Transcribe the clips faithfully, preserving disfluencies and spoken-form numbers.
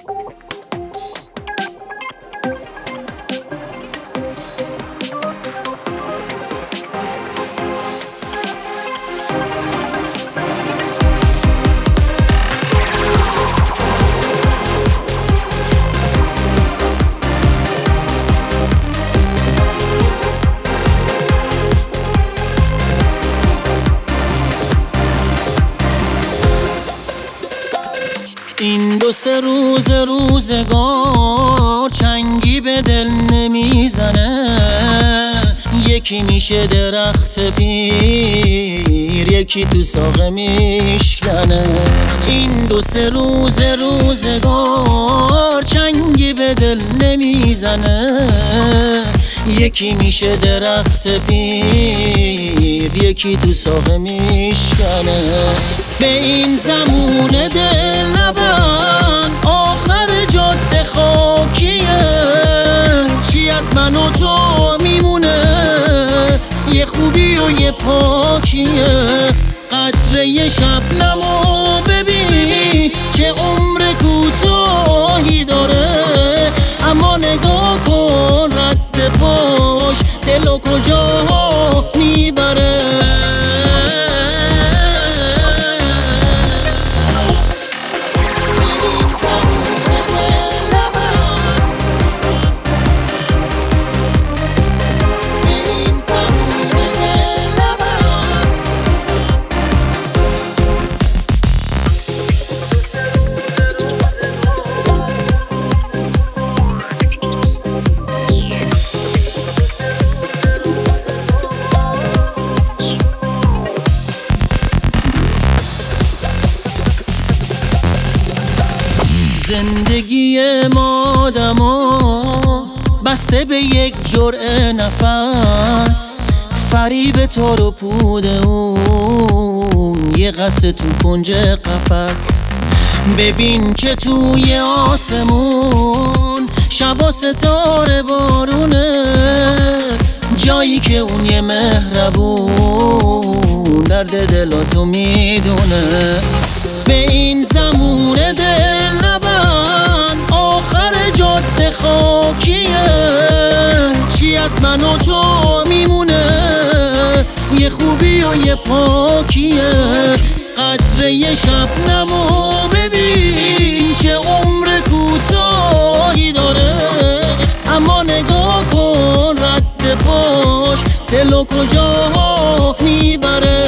این دو سه روز روزگار چنگی به دل نمیزنه، یکی میشه درخت پیر، یکی تو ساقه میشکنه. این دو سه روز روزگار چنگی به دل نمیزنه، یکی میشه درخت پیر، یکی تو ساقه میشکنه. به این زمون دل نبند آخر جاده خاکیه، چی از من و تو میمونه، یه خوبی و یه پاکیه. قطره شبنمو ببین چه عمر کوتاهی داره، اما نگاه کن رد پاش دلو کجا میبره. زندگی ما آدما بسته به یک جرعه نفس، فریب تار و پود اون یه قصه تو کنج قفس. ببین که توی آسمون شبا ستاره بارونه، جایی که اون یه مهربون درد دلاتو میدونه. به این زمون دل نبند آخر جاده خاکیه، چی از من و تو میمونه، یه خوبی و یه پاکیه. قطره شبنمو ببین چه عمر کوتاهی داره، اما نگاه کن رد پاش دلو کجا میبره.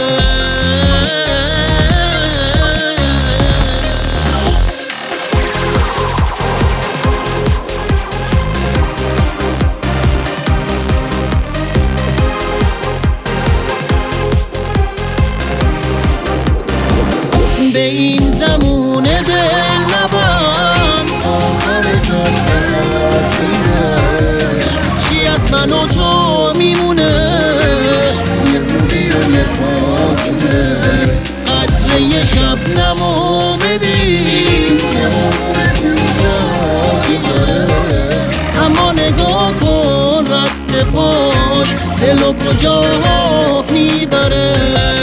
به این زمون دل نبند آخر جاده خاکیه، چی از من و تو میمونه، یه خوبی و یه پاکیه. قطره شبنمو ببین که عمر کوتاهی داره، اما نگاه کن رد پاش دلو کجا میبره.